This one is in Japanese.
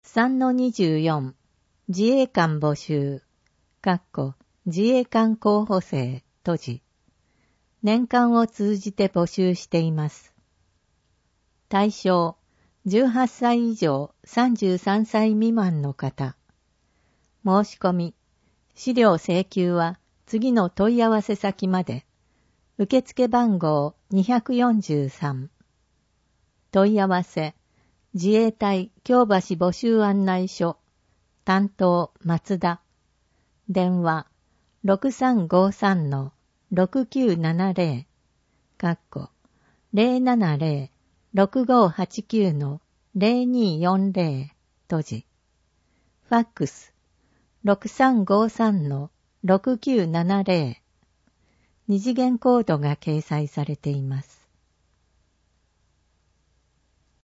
3-24 自衛官募集自衛官候補生閉じ年間を通じて募集しています。対象18歳以上33歳未満の方。申し込み、資料請求は次の問い合わせ先まで。受付番号243。問い合わせ、自衛隊京橋募集案内所。担当松田。電話6353-6970。070-6589-0240閉じ。ファックス6353-6970。二次元コードが掲載されています。